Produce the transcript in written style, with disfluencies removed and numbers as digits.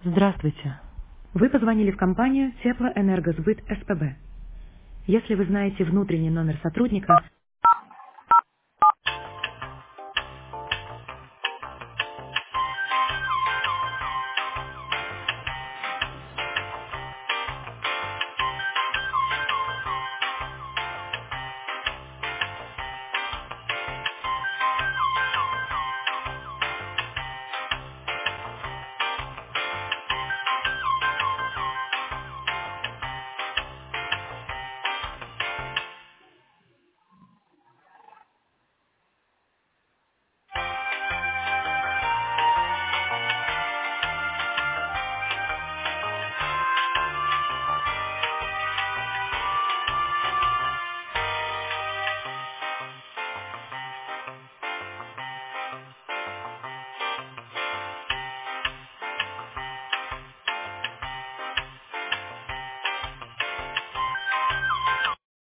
Здравствуйте. Вы позвонили в компанию Теплоэнергосбыт СПБ. Если вы знаете внутренний номер сотрудника,